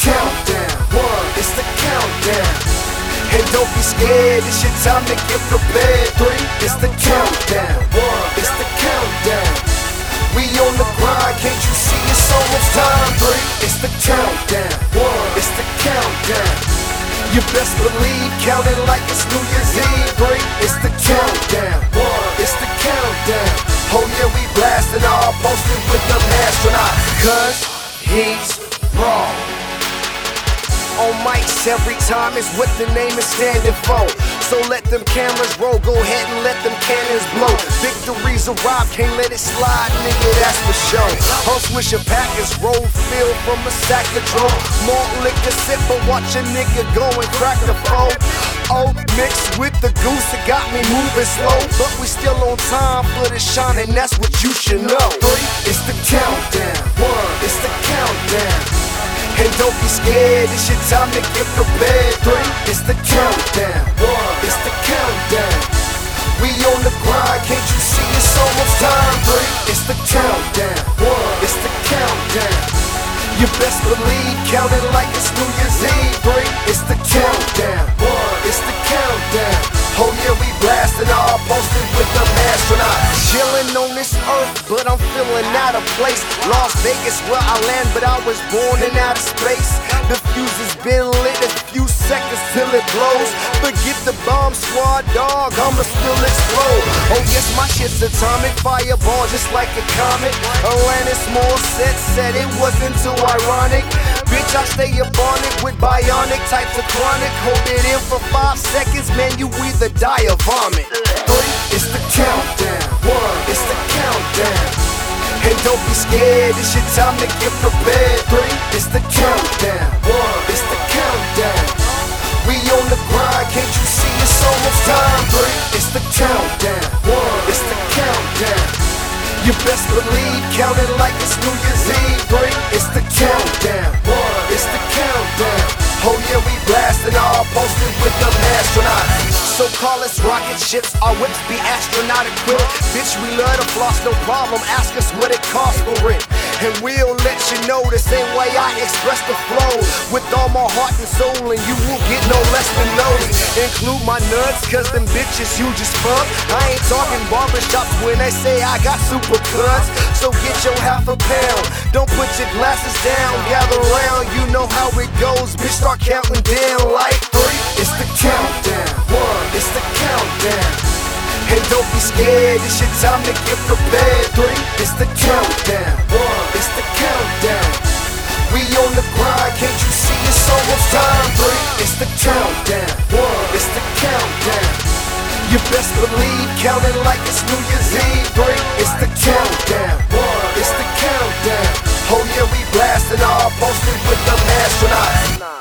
countdown. One, it's the countdown. And don't be scared, it's your time to get prepared. Three, it's the countdown. One, it's the countdown. We on the grind, can't you see it's almost time? Three, it's the countdown. One, it's the countdown. You best believe, count it like it's New Year's Eve. Three, it's the countdown. One, it's the countdown. Oh yeah, we blasting all, posted with them astronauts. Cause he's raw. On mics every time is what the name is standing for. So let them cameras roll, go ahead and let them cannons blow. Victories arrive, can't let it slide, nigga, that's for sure. Host wish a package roll, filled from a sack of dro. Malt liquor sip, but watch a nigga go and crack the phone. Oh, mixed with the goose, it got me moving slow. But we still on time for the shine, and that's what you should know. Three, it's the countdown. One, it's the countdown. And don't be scared, it's your time to get prepared. Three, it's the countdown. One, it's the countdown. We on the grind, can't you see it's almost time? Three, it's the countdown. One, it's the countdown. You best believe, count it like it's New Year's Eve. Three, it's the countdown. One, it's the countdown. Oh yeah, we blasting all, posted with them astronauts. Chillin' on this earth, but I'm feeling out of place. Las Vegas where I land, but I was born in outer space. The fuse has been lit a few seconds till it blows. Forget the bomb squad, dog, I'ma still explode. Oh yes, my shit's atomic, fireball just like a comet. Alanis Morissette said it wasn't too ironic. Bitch, I stay up on it with bionic types of chronic. Hold it in for 5 seconds, man, you either die or vomit. Three, it's the countdown. One, it's the countdown. And don't be scared, it's your time to get prepared. Three, it's the countdown. One, it's the countdown. We on the grind, can't you see it's almost time? Three, it's the countdown. One, it's the countdown. You best believe, count it like it's New Year's Eve. Three, it's the countdown. One, it's the countdown. Oh yeah, we blasting all, posted with them astronauts. So call us rocket ships, our whips be astronaut equipped. Bitch, we love to floss, no problem, ask us what it costs for it. And we'll let you know the same way I express the flow. With all my heart and soul, and you will get no less than those. Include my nuts, cause them bitches you just fuck. I ain't talking barbershops when they say I got super cuts. So get your half a pound, don't put your glasses down. Gather round, you know how it goes, bitch, start counting down like three. It's the countdown. One, it's the countdown. And don't be scared, it's your time to get prepared. Three, it's the countdown. One, it's the countdown. We on the grind, can't you see it's almost time? Three, it's the countdown. One, it's the countdown. You best believe, count it like it's New Year's Eve. Three, it's the countdown. One, it's the countdown. Oh yeah, we blasting all, posted with them astronauts.